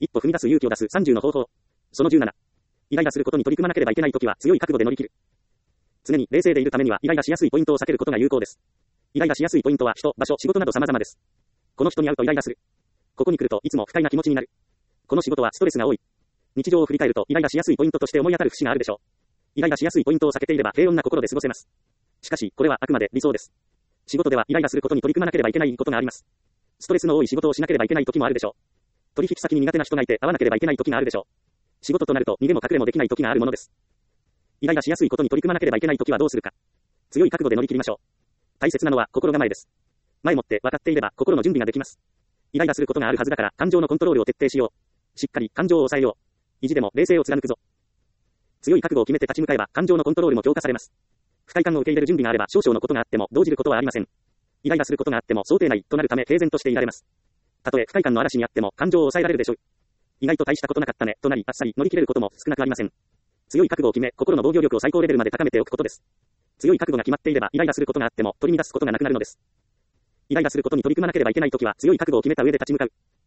一歩踏み出す勇気を出す30の方法。その17。イライラすることに取り組まなければいけないときは強い覚悟で乗り切る。常に冷静でいるためにはイライラしやすいポイントを避けることが有効です。イライラしやすいポイントは人、場所、仕事など様々です。この人に会うとイライラする。ここに来るといつも不快な気持ちになる。この仕事はストレスが多い。日常を振り返るとイライラしやすいポイントとして思い当たる節があるでしょう。イライラしやすいポイントを避けていれば平穏な心で過ごせます。しかし、これはあくまで理想です。仕事ではイライラすることに取り組まなければいけないことがあります。ストレスの多い仕事をしなければいけない時もあるでしょう。取引先に苦手な人がいて会わなければいけない時があるでしょう。仕事となると逃げも隠れもできない時があるものです。イライラしやすいことに取り組まなければいけない時はどうするか。強い覚悟で乗り切りましょう。大切なのは心構えです。前もって分かっていれば心の準備ができます。イライラすることがあるはずだから感情のコントロールを徹底しよう。しっかり感情を抑えよう。意地でも冷静を貫くぞ。強い覚悟を決めて立ち向かえば感情のコントロールも強化されます。不快感を受け入れる準備があれば少々のことがあっても動じることはありません。イライラすることがあっても想定内となるため平然としていられます。たとえ不快感の嵐にあっても感情を抑えられるでしょう。意外と大したことなかったねとなりあっさり乗り切れることも少なくありません。強い覚悟を決め心の防御力を最高レベルまで高めておくことです。強い覚悟が決まっていればイライラすることがあっても取り乱すことがなくなるのです。イライラすることに取り組まなければいけないときは強い覚悟を決めた上で立ち向かう。